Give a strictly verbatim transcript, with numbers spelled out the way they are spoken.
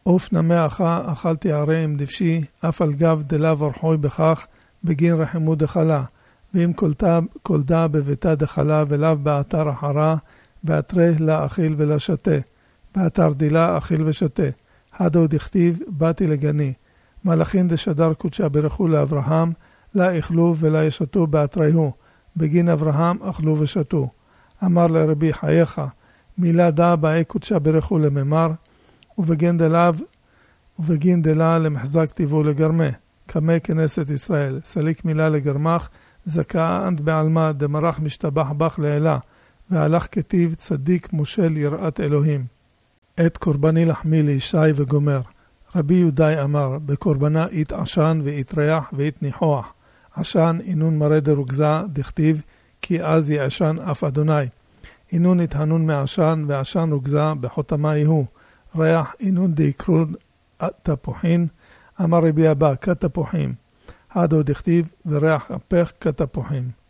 עוף נמאך אכלתי הרי עם דפשי, אף על גב דלה ורחוי בכך, בגין רחימו דחלה, ואם קולדה בביתה דחלה ולאו באתר אחרה, באתרי לה אכיל ולה שתה, באתר דילה אכיל ושתה. הדו דכתיב, באתי לגני. מלאכין דשדר קודשה ברכו לאברהם, לה אכלו ולה ישתו באתריהו, בגין אברהם אכלו ושתו. אמר לרבי חייך, מילה דה באי קודשה ברכו לממר, ובגין דליו, ובגין דלה למחזק טיבו לגרמה, כמי כנסת ישראל, סליק מילה לגרמך, זכה אנט בעלמה דמרח משתבח בך לאלה, והלך כתיב צדיק מושל יראת אלוהים. את קורבני לחמי לישי וגומר. רבי יהודאי אמר, בקורבנה אית עשן ואית ריח ואית ניחוח. עשן אינון מראה דרוגזה דכתיב, כי אז יעשן אף אדוני. אינון התהנון מעשן ועשן רוגזה בחותמה יהו. ריח אינון דיקרון תפוחין, אמר רבי אבא כתפוחים. הדו דכתיב וריח אפך כתפוחים.